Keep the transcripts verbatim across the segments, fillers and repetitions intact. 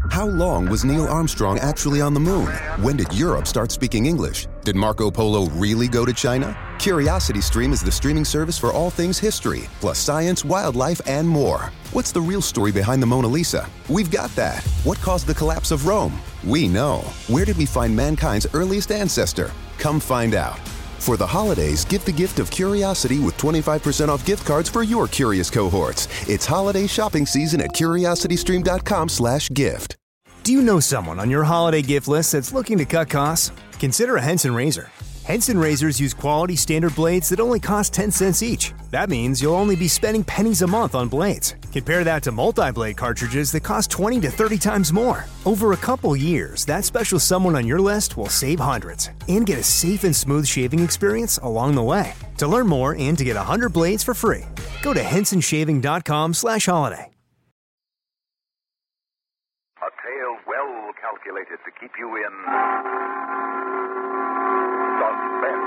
How long was Neil Armstrong actually on the moon? When did Europe start speaking English? Did Marco Polo really go to China? CuriosityStream is the streaming service for all things history, plus science, wildlife, and more. What's the real story behind the Mona Lisa? We've got that. What caused the collapse of Rome? We know. Where did we find mankind's earliest ancestor? Come find out. For the holidays, give the gift of curiosity with twenty-five percent off gift cards for your curious cohorts. It's holiday shopping season at curiositystream.com slash gift. Do you know someone on your holiday gift list that's looking to cut costs? Consider a Henson razor. Henson razors use quality standard blades that only cost ten cents each. That means you'll only be spending pennies a month on blades. Compare that to multi-blade cartridges that cost twenty to thirty times more. Over a couple years, that special someone on your list will save hundreds and get a safe and smooth shaving experience along the way. To learn more and to get one hundred blades for free, go to hensonshaving.com slash holiday. A tale well calculated to keep you in suspense.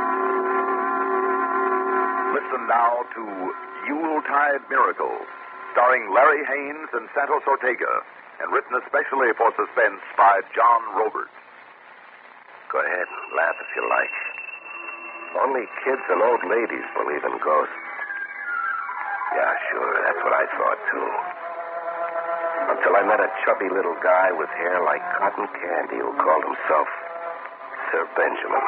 Listen now to Yuletide Miracles, starring Larry Haynes and Santos Ortega, and written especially for suspense by John Roberts. Go ahead and laugh if you like. Only kids and old ladies believe in ghosts. Yeah, sure, that's what I thought, too. Until I met a chubby little guy with hair like cotton candy who called himself Sir Benjamin.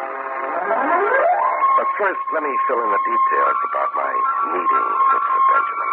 But first, let me fill in the details about my meeting with Sir Benjamin.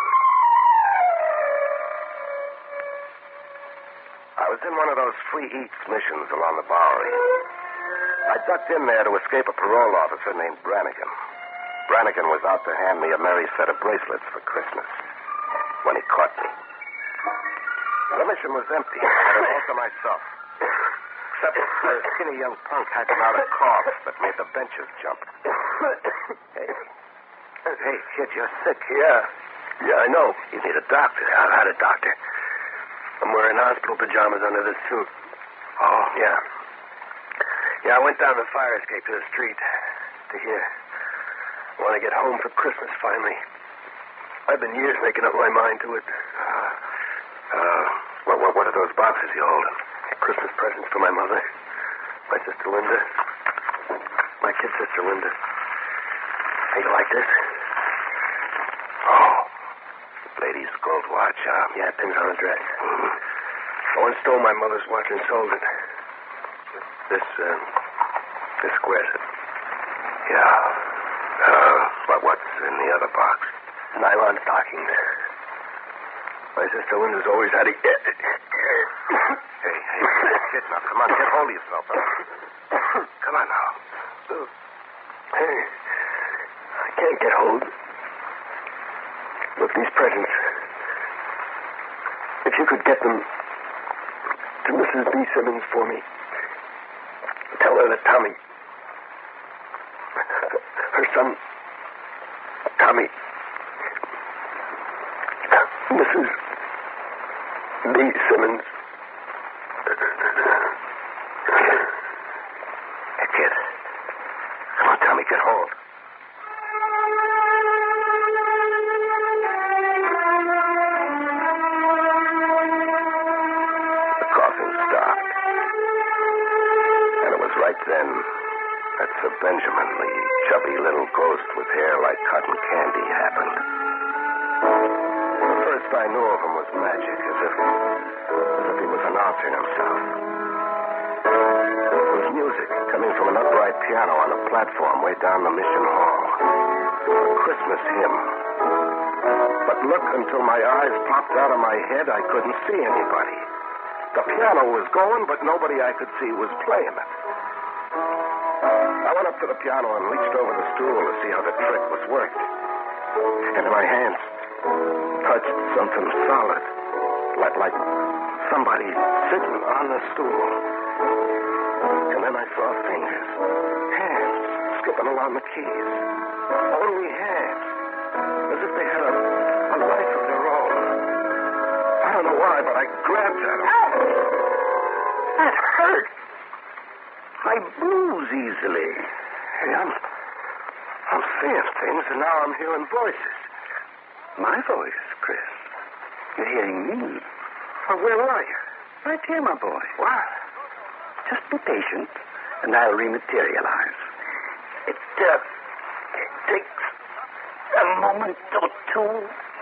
I was in one of those free eats missions along the Bowery. I ducked in there to escape a parole officer named Brannigan. Brannigan was out to hand me a merry set of bracelets for Christmas when he caught me. The mission was empty. I had it all to myself. Except for a skinny young punk hacking out a cough that made the benches jump. Hey. Hey, kid, you're sick. Yeah. Yeah, I know. You need a doctor. I've had a doctor. I'm wearing hospital pajamas under this suit. Oh? Yeah. Yeah, I went down the fire escape to the street to here. I want to get home for Christmas, finally. I've been years making up my mind to it. Uh, uh, what, what, what are those boxes you hold? Christmas presents for my mother, my sister Linda, my kid sister Linda. Hey, you like this? Oh, lady's gold watch, huh? Yeah, pins on a dress. Mm. Someone stole my mother's watch and sold it. This, uh, this squares it. Yeah. Uh, what, what's in the other box? Nylon stockings. My sister Linda's always had a... Hey, hey, kid, now, come on, get hold of yourself. Huh? Come on now. Hey, I can't get hold. Look, these presents. If you could get them to Missus B. Simmons for me, tell her that Tommy, her son, Tommy, Missus B. Simmons. Hey, kid. Come on, Tommy, get hold. The coughing stopped. And it was right then that Sir Benjamin, the chubby little ghost with hair like cotton candy, happened. The first I knew of him was magic, as if, as if he was announcing himself. It was music coming from an upright piano on a platform way down the mission hall. A Christmas hymn. But look, until my eyes popped out of my head, I couldn't see anybody. The piano was going, but nobody I could see was playing it. I went up to the piano and reached over the stool to see how the trick was worked. And my hands touched something solid, like, like somebody sitting on the stool. And then I saw fingers, hands, skipping along the keys. Only hands, as if they had a, a life of their own. I don't know why, but I grabbed at them. Ow! That hurt. I bruise easily. Hey, I'm, I'm seeing things, and now I'm hearing voices. My voice, Chris. You're hearing me. Well, where are you? Right here, my boy. What? Just be patient, and I'll rematerialize. It, uh, it takes a moment or two.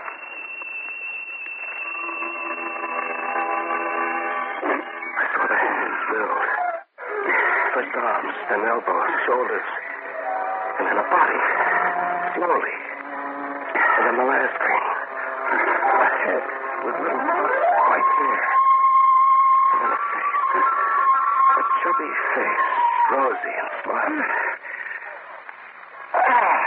I saw the hands build. First arms, then elbows, shoulders, and then a body. Slowly. And then the last thing. A head with little white hair. And then a face. A chubby face, rosy and smiling. Ah.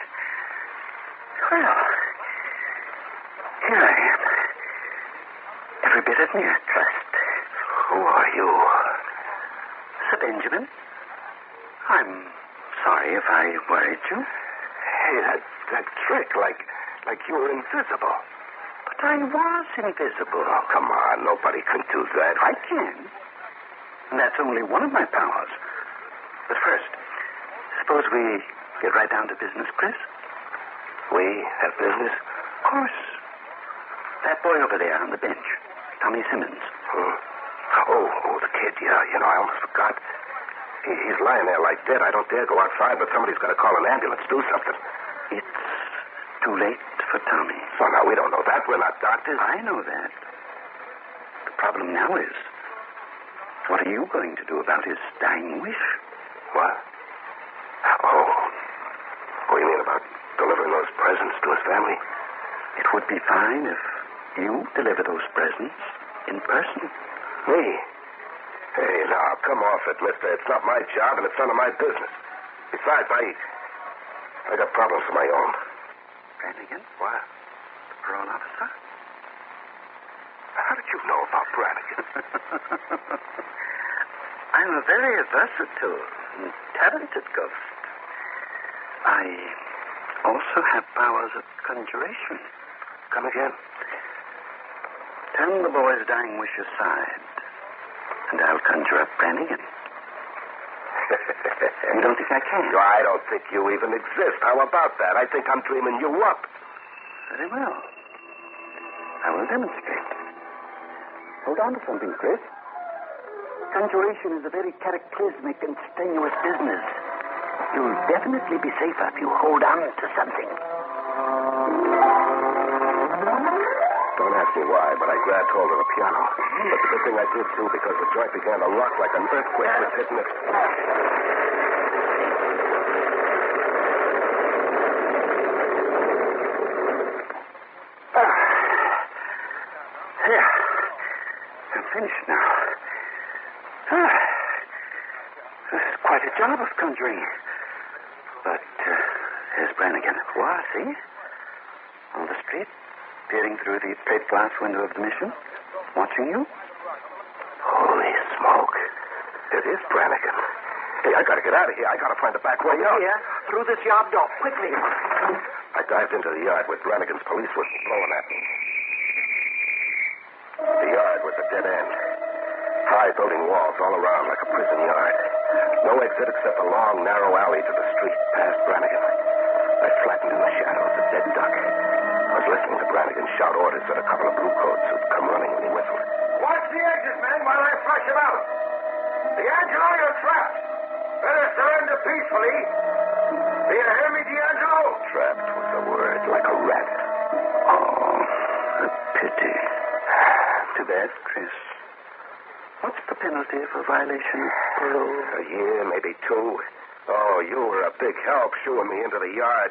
Well, here I am. Every bit of me, I trust. Who are you? Sir Benjamin, I'm sorry if I worried you. Hey, that, that trick, like, like you were invisible. But I was invisible. Oh, come on. Nobody can do that. I can. And that's only one of my powers. But first, suppose we get right down to business, Chris? We have business? Of course. That boy over there on the bench, Tommy Simmons. Hmm. Oh, oh, the kid, yeah. You know, I almost forgot. He, he's lying there like dead. I don't dare go outside, but somebody's got to call an ambulance. Do something. It's too late for Tommy. So now we don't know that. We're not doctors. I know that. The problem now is, what are you going to do about his dying wish? What? Oh. Oh, you mean about delivering those presents to his family? It would be fine if you deliver those presents in person. Me? Hey, now, come off it, mister. It's not my job, and it's none of my business. Besides, I... I got problems of my own. Brannigan? What? The parole officer? How did you know about Brannigan? I'm a very versatile and talented ghost. I also have powers of conjuration. Come again? Turn the boy's dying wish aside, and I'll conjure up Brannigan. You don't think I can? No, I don't think you even exist. How about that? I think I'm dreaming you up. Very well. I will demonstrate. Hold on to something, Chris. Conjuration is a very cataclysmic and strenuous business. You'll definitely be safer if you hold on to something. Don't ask me why, but I grabbed hold of the piano. But the good thing I did, too, because the joint began to rock like an earthquake was hitting it. There. I'm finished now. Ah. This is quite a job of conjuring. But uh, here's Brannigan. What, see? On the street, peering through the plate glass window of the mission, watching you. Holy smoke. It is Brannigan. Hey, I gotta get out of here. I gotta find the back way out. Here, through this yard door, quickly. I dived into the yard where Brannigan's police whistle blowing at me. The yard was a dead end. High building walls all around like a prison yard. No exit except a long, narrow alley to the street past Brannigan. I flattened in the shadows, a dead duck. I was listening to Brannigan shout orders at a couple of bluecoats who'd come running when he whistled. Watch the exit, men, while I flush him out. D'Angelo, you're trapped. Better surrender peacefully. Do you hear me, D'Angelo? Trapped was the word, like a rat. Oh, a pity. Too bad, Chris. What's the penalty for violation of parole? A year, maybe two. Oh, you were a big help shooing me into the yard.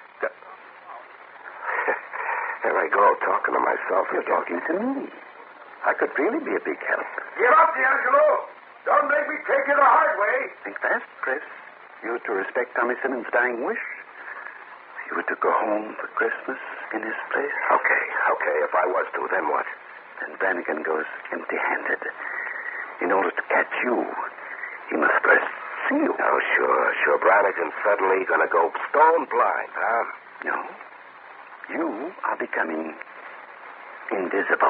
There I go, talking to myself. You're talking to me. I could really be a big help. Give up, D'Angelo. Don't make me take you the hard way. Think fast, Chris. You were to respect Tommy Simmons' dying wish. You were to go home for Christmas in his place. Okay, okay. If I was to, then what? Then Brannigan goes empty-handed. In order to catch you, he must first see you. Oh, sure, sure. Brannigan's suddenly going to go stone blind, huh? No. You are becoming invisible.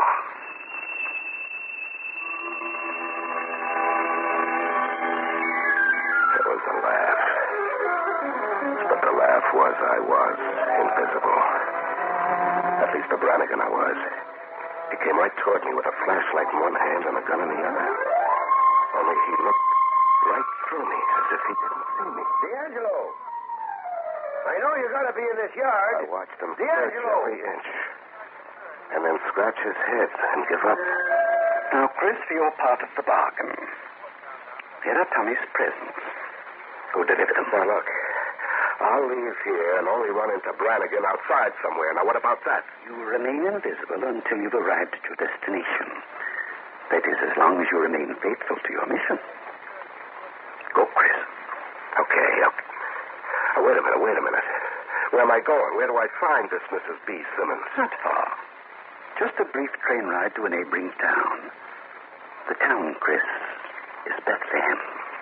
There was a laugh. But the laugh was I was invisible. At least to Brannigan I was. He He came right toward me with a flashlight in one hand and a gun in the other. Only he looked right through me as if he didn't see me. D'Angelo! I know you gotta be in this yard. I watched him search D'Angelo! every inch. And then scratch his head and give up. Now, Chris, for your part of the bargain. Here are Tommy's presents. Who delivered them? Now, look. I'll leave here and only run into Brannigan outside somewhere. Now, what about that? You remain invisible until you've arrived at your destination. That is, as long as you remain faithful to your mission. Go, Chris. Okay, okay. Oh, wait a minute, wait a minute. Where am I going? Where do I find this Missus B. Simmons? Not far. Just a brief train ride to a neighboring town. The town, Chris, is Bethlehem.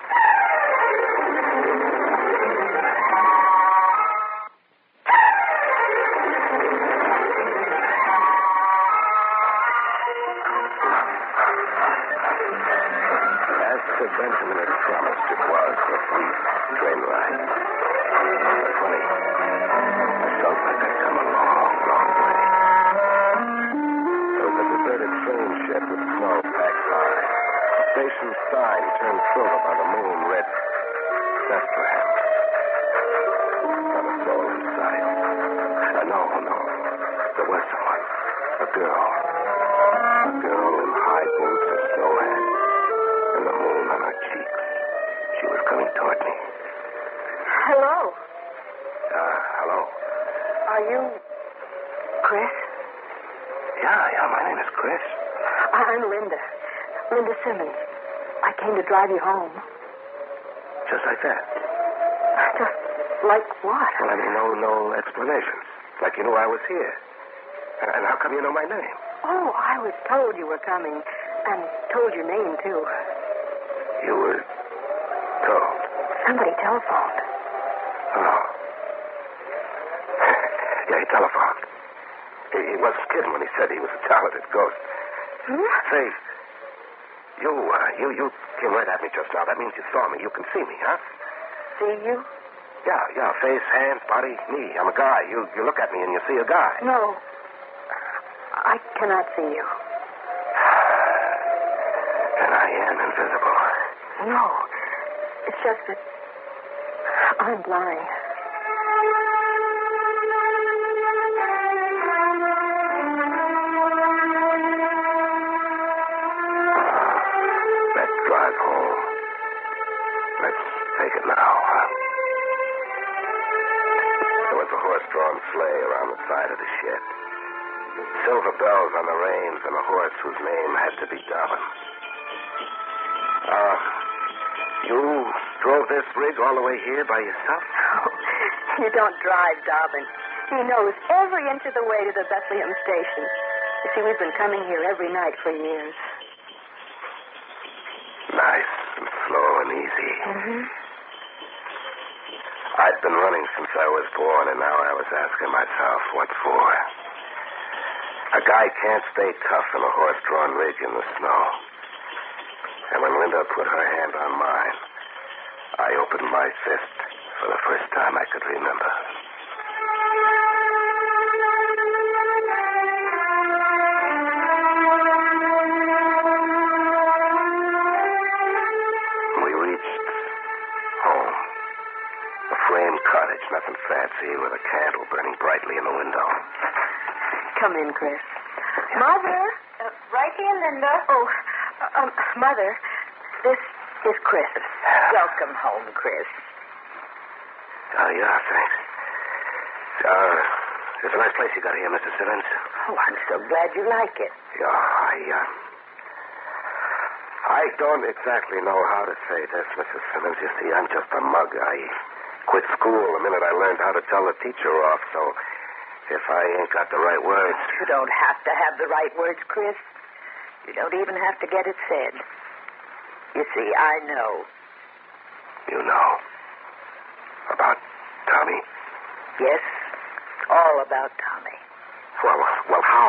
As Sir Benjamin had promised, it was a brief train ride. But funny, I felt like I'd come a long, long way. There was a deserted train shed with snow packed high. A station sign turned silver by the moon read Bethlehem. Not a soul in sight. Uh, no, no. There was someone. A girl. A girl in high boots, a snow hat, and the moon on her cheeks. She was coming toward me. Hello. Uh, hello. Are you Chris? Yeah, yeah, my name is Chris. I'm Linda. Linda Simmons. I came to drive you home. Just like that. Just like what? Well, I mean, no, no explanations. Like you knew I was here. And, and how come you know my name? Oh, I was told you were coming, and told your name, too. You were told? Somebody telephoned. Oh. Yeah, he telephoned. He, he wasn't kidding when he said he was a talented ghost. Hmm? Say, you, uh, you, you came right at me just now. That means you saw me. You can see me, huh? See you? Yeah, yeah. Face, hands, body, me. I'm a guy. You, you look at me and you see a guy. No. I cannot see you. Then I am invisible. No. It's just that I'm blind. That drive home. Let's take it now, huh? There was a horse-drawn sleigh around the side of the shed. Silver bells on the reins and a horse whose name had to be Dobbin. Uh, you drove this rig all the way here by yourself? Oh, you don't drive, Dobbin. He knows every inch of the way to the Bethlehem station. You see, we've been coming here every night for years. Nice and slow and easy. Mm-hmm. I'd been running since I was born, and now I was asking myself, what for? A guy can't stay tough in a horse-drawn rig in the snow. And when Linda put her hand on mine, I opened my fist for the first time I could remember. We reached home. A frame cottage, nothing fancy, with a candle burning brightly in the window. Come in, Chris. Mother. Uh, right here, Linda. Oh, uh, um, Mother, this is Chris. Welcome home, Chris. Oh, yeah, thanks. Uh, it's a nice place you got here, Missus Simmons. Oh, I'm so glad you like it. Yeah, I, uh... I don't exactly know how to say this, Missus Simmons. You see, I'm just a mug. I quit school the minute I learned how to tell the teacher off, so if I ain't got the right words... You don't have to have the right words, Chris. You don't even have to get it said. You see, I know. You know? About Tommy? Yes, all about Tommy. Well, well, how?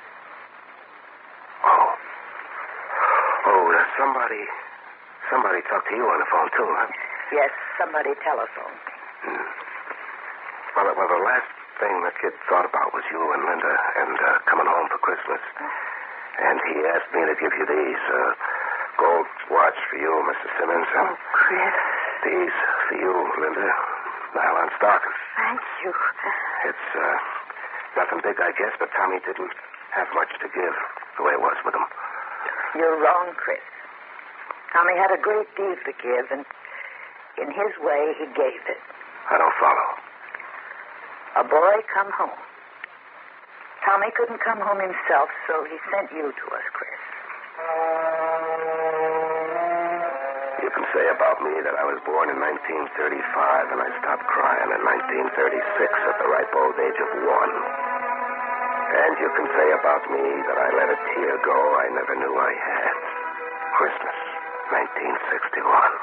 Oh. Oh, uh, somebody... Somebody talked to you on the phone, too, huh? Yes, somebody telephoned. Hmm. Well, well, the last thing the kid thought about was you and Linda and uh, coming home for Christmas. And he asked me to give you these. Uh, gold watch for you, Missus Simmons. Oh, Chris. These for you, Linda. Nylon stockings. Thank you. It's uh, nothing big, I guess, but Tommy didn't have much to give the way it was with him. You're wrong, Chris. Tommy had a great deal to give, and in his way, he gave it. I don't follow. A boy come home. Tommy couldn't come home himself, so he sent you to us, Chris. You can say about me that I was born in nineteen thirty-five and I stopped crying in nineteen thirty-six at the ripe old age of one. And you can say about me that I let a tear go I never knew I had. Christmas, nineteen sixty-one.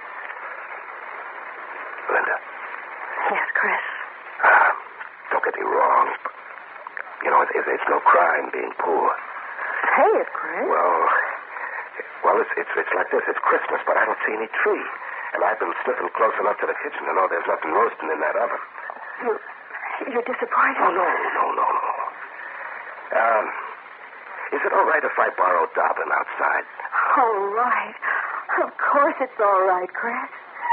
Linda. Yes, Chris. Uh, don't get me wrong. But, you know, it, it's no crime being poor. Say it, Chris. Well, well, it's, it's it's like this. It's Christmas, but I don't see any tree. And I've been sniffing close enough to the kitchen to know there's nothing roasting in that oven. You, you're disappointed? Oh, no, no, no, no. Um, is it all right if I borrow Dobbin outside? All right. Of course it's all right, Chris.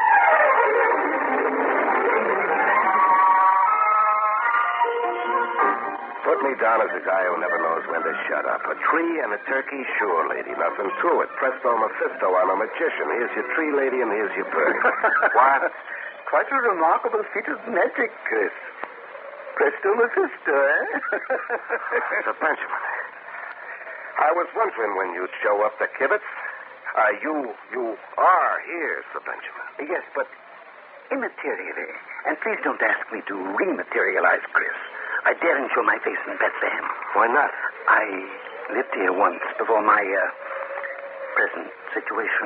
Put me down as a guy who never knows when to shut up. A tree and a turkey, sure, lady. Nothing to it. Presto Mephisto, I'm a magician. Here's your tree, lady, and here's your bird. What? Quite a remarkable feat of magic, Chris. Presto Mephisto, eh? Sir Benjamin, I was wondering when you'd show up to Kibitz. Uh, you, you are here, Sir Benjamin. Yes, but immaterially. And please don't ask me to rematerialize, Chris. I daren't show my face in Bethlehem. Why not? I lived here once before my uh, present situation.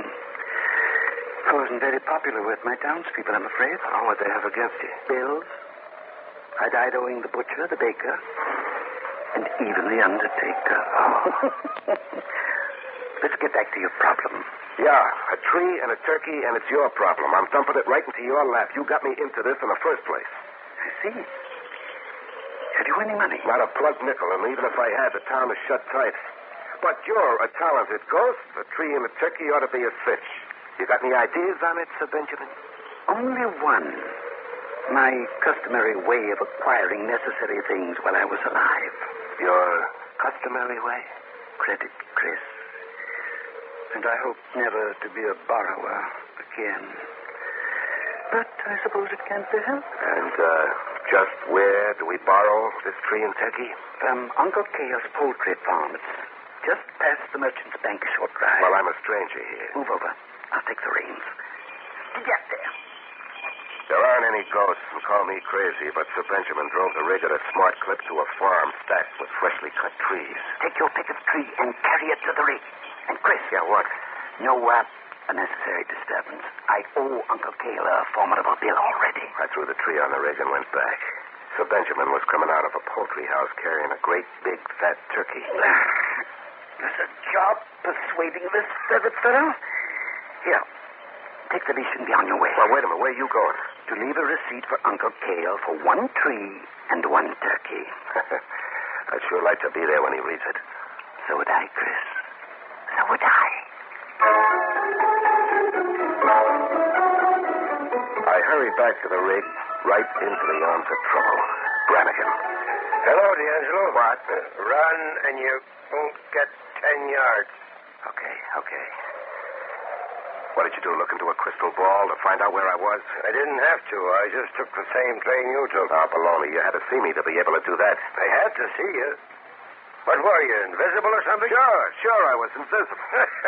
I wasn't very popular with my townspeople, I'm afraid. Oh, what they have against you? Bills. I died owing the butcher, the baker, and even the undertaker. Oh. Let's get back to your problem. Yeah, a tree and a turkey, and it's your problem. I'm dumping it right into your lap. You got me into this in the first place. I see. Have you any money? Not a plug nickel, and even if I had, the town is shut tight. But you're a talented ghost. A tree and a turkey ought to be a cinch. You got any ideas on it, Sir Benjamin? Only one. My customary way of acquiring necessary things while I was alive. Your customary way? Credit, Chris. And I hope never to be a borrower again. But I suppose it can't be helped. And, uh, just where do we borrow this tree and turkey? From Uncle Cale's poultry farm. It's just past the Merchant's Bank a short drive. Well, I'm a stranger here. Move over. I'll take the reins. Get there. There aren't any ghosts, and call me crazy, but Sir Benjamin drove the rig at a smart clip to a farm stacked with freshly cut trees. Take your pick of tree and carry it to the rig. And Chris. Yeah, what? No uh, unnecessary disturbance. I owe Uncle Cale a formidable bill already. I threw the tree on the rig and went back. Sir Benjamin was coming out of a poultry house carrying a great big fat turkey. There's a job persuading this feathered fellow. Here. Take the leash and be on your way. Well, wait a minute. Where are you going? To leave a receipt for Uncle Cale for one tree and one turkey. I'd sure like to be there when he reads it. So would I, Chris. So would I. I hurried back to the rig, right into the arms of trouble. Brannigan. Hello, D'Angelo. What? Uh, run, and you won't get ten yards. Okay, okay. What did you do, look into a crystal ball to find out where I was? I didn't have to. I just took the same train you took. Oh, baloney. You had to see me to be able to do that. I had to see you. What were you, invisible or something? Sure, sure I was invisible.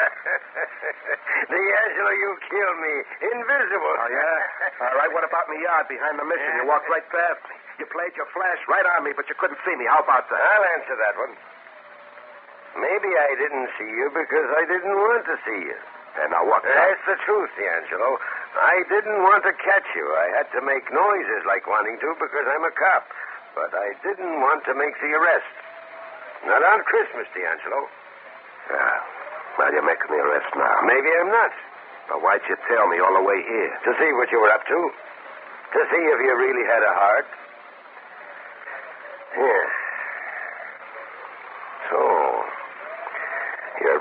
D'Angelo, you killed me. Invisible. Oh, yeah? All right, what about in the yard behind the mission? You walked right past me. You played your flash right on me, but you couldn't see me. How about that? I'll answer that one. Maybe I didn't see you because I didn't want to see you. And now what? That's the truth, D'Angelo. I didn't want to catch you. I had to make noises like wanting to because I'm a cop. But I didn't want to make the arrest. Not on Christmas, D'Angelo. Yeah. Well, you're making the arrest now. Maybe I'm not. But why'd you tell me all the way here? To see what you were up to. To see if you really had a heart. Here. So,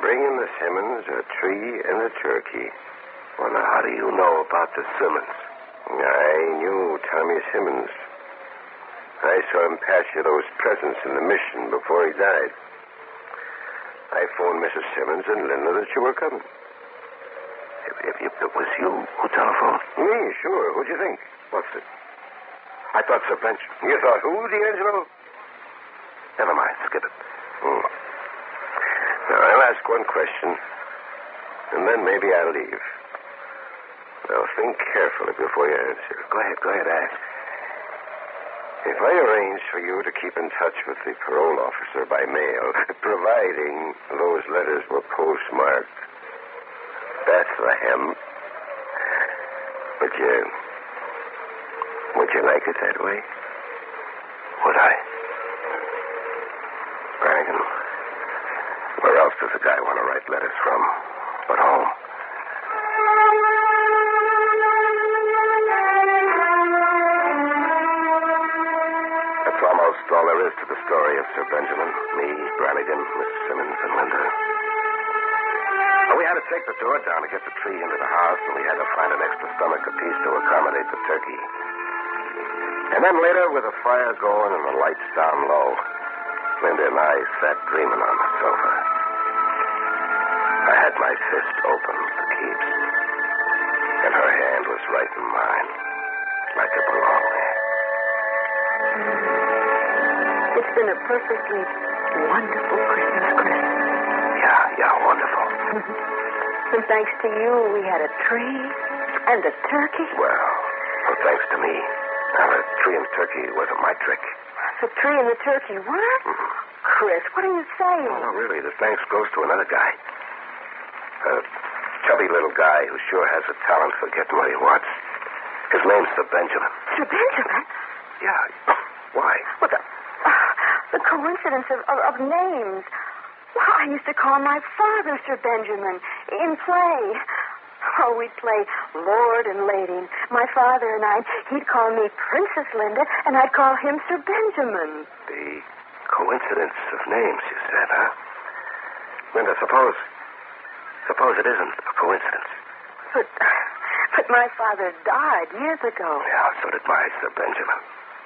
bringing the Simmons a tree and a turkey. Well, now, how do you know about the Simmons? I knew Tommy Simmons. I saw him pass you those presents in the mission before he died. I phoned Missus Simmons and Linda that you were coming. If, if, if it was you who telephoned? Me, sure. What'd you think? What's it? I thought Sir Benjamin. You thought who, D'Angelo? Never mind. Skip it. Hmm. Now, I'll ask one question, and then maybe I'll leave. Now, think carefully before you answer. Go ahead. Go ahead. Ask. If I arrange for you to keep in touch with the parole officer by mail, providing those letters were postmarked Bethlehem, would you... would you like it that way? Would I? Brannigan, where else does a guy want to write letters from but home? That's almost all there is to the story of Sir Benjamin. Me, Brannigan, Miss Simmons, and Linda. Well, we had to take the door down to get the tree into the house, and we had to find an extra stomach apiece to accommodate the turkey. And then later, with the fire going and the lights down low, Linda and I sat dreaming on the sofa. I had my fist open for keeps, and her hand was right in mine, like it belonged there. It's been a perfectly wonderful Christmas, Chris. Yeah, yeah, wonderful. And thanks to you, we had a tree and a turkey. Well, well thanks to me. Now, the tree and turkey wasn't my trick. The tree and the turkey, what? Mm-hmm. Chris, what are you saying? Oh, no, really, the thanks goes to another guy. A chubby little guy who sure has a talent for getting what he wants. His name's Sir Benjamin. Sir Benjamin? Yeah. Why? Well, the, uh, the coincidence of, of, of names. Well, I used to call my father Sir Benjamin in play. Oh, we'd play Lord and Lady. My father and I, he'd call me Princess Linda, and I'd call him Sir Benjamin. The coincidence of names, you said, huh? Linda, suppose... Suppose it isn't a coincidence. But... But my father died years ago. Yeah, so did my Sir Benjamin.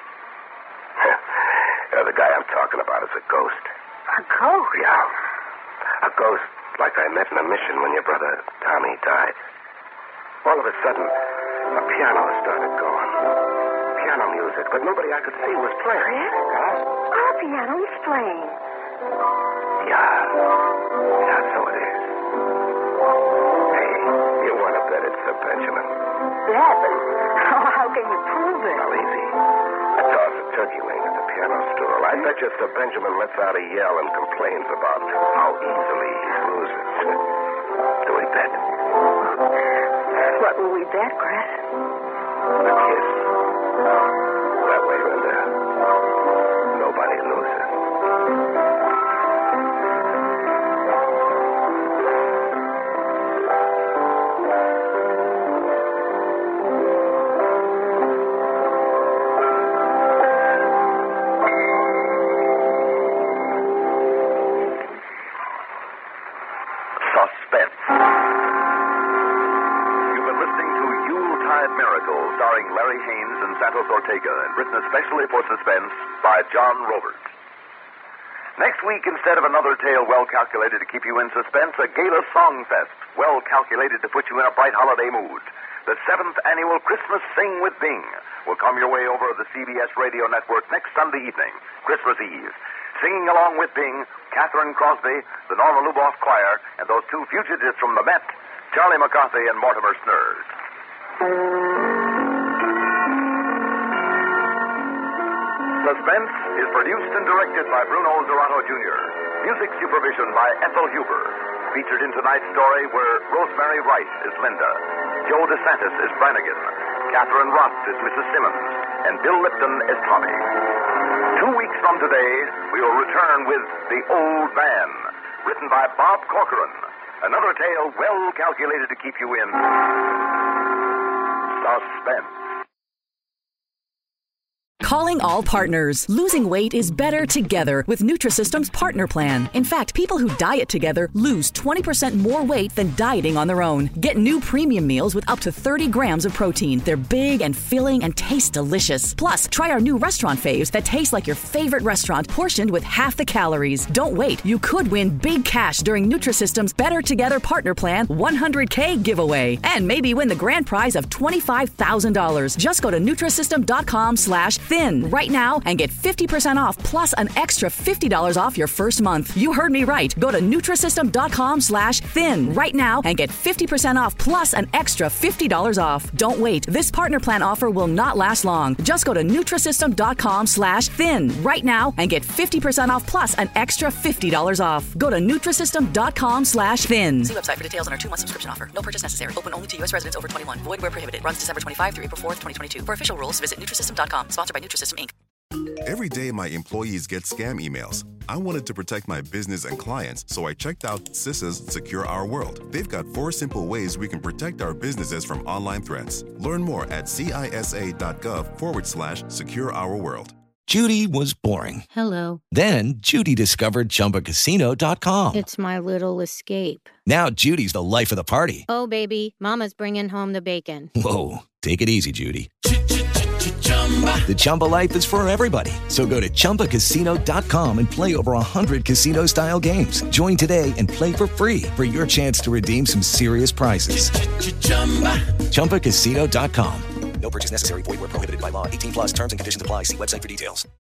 uh, the guy I'm talking about is a ghost. A ghost? Yeah. A ghost like I met in a mission when your brother Tommy died. All of a sudden, a piano started going. Piano music, but nobody I could see was playing. Chris? Huh? Our piano is playing. Yeah. Yeah, so it is. Hey, you want to bet it's Sir Benjamin? Bet? But how, how can you prove it? Well, easy. I toss a turkey wing at the piano stool. I bet you Sir Benjamin lets out a yell and complains about how easily he loses. Do we bet? What will we bet, Chris? A kiss. That way, Linda, nobody loses. Suspense. You've been listening to Yuletide Miracle, starring Larry Haynes and Santos Ortega, and written especially for Suspense by John Roberts. Next week, instead of another tale well calculated to keep you in suspense, a gala song fest well calculated to put you in a bright holiday mood. The seventh annual Christmas Sing with Bing will come your way over the C B S radio network next Sunday evening, Christmas Eve. Singing along with Bing, Catherine Crosby, the Norma Luboff Choir, and those two fugitives from the Met, Charlie McCarthy and Mortimer Snurs. Suspense is produced and directed by Bruno Zerato Junior Music supervision by Ethel Huber. Featured in tonight's story were Rosemary Rice as Linda, Joe DeSantis as Brannigan, Catherine Ross as Missus Simmons, and Bill Lipton as Tommy. Two weeks from today, we will return with The Old Man, written by Bob Corcoran. Another tale well calculated to keep you in suspense. Calling all partners. Losing weight is better together with Nutrisystem's Partner Plan. In fact, people who diet together lose twenty percent more weight than dieting on their own. Get new premium meals with up to thirty grams of protein. They're big and filling and taste delicious. Plus, try our new restaurant faves that taste like your favorite restaurant, portioned with half the calories. Don't wait. You could win big cash during Nutrisystem's Better Together Partner Plan one hundred K giveaway. And maybe win the grand prize of twenty-five thousand dollars. Just go to Nutrisystem.com slash thin right now and get fifty percent off plus an extra fifty dollars off your first month. You heard me right. Go to Nutrisystem.com slash thin right now and get fifty percent off plus an extra fifty dollars off. Don't wait. This Partner Plan offer will not last long. Just go to Nutrisystem.com slash thin right now and get fifty percent off plus an extra fifty dollars off. Go to Nutrisystem.com slash thin. See website for details on our two-month subscription offer. No purchase necessary. Open only to U S residents over twenty-one. Void where prohibited. Runs December twenty-fifth through April fourth, twenty twenty-two. For official rules, visit Nutrisystem dot com. Sponsored by Nutrisystem, Incorporated. Every day, my employees get scam emails. I wanted to protect my business and clients, so I checked out CISA's Secure Our World. They've got four simple ways we can protect our businesses from online threats. Learn more at cisa.gov forward slash secure our world. Judy was boring. Hello. Then Judy discovered Chumba Casino dot com. It's my little escape. Now Judy's the life of the party. Oh, baby, mama's bringing home the bacon. Whoa, take it easy, Judy. The Chumba life is for everybody. So go to Chumba Casino dot com and play over one hundred casino-style games. Join today and play for free for your chance to redeem some serious prizes. Chumba Casino dot com. No purchase necessary. Void where prohibited by law. eighteen plus terms and conditions apply. See website for details.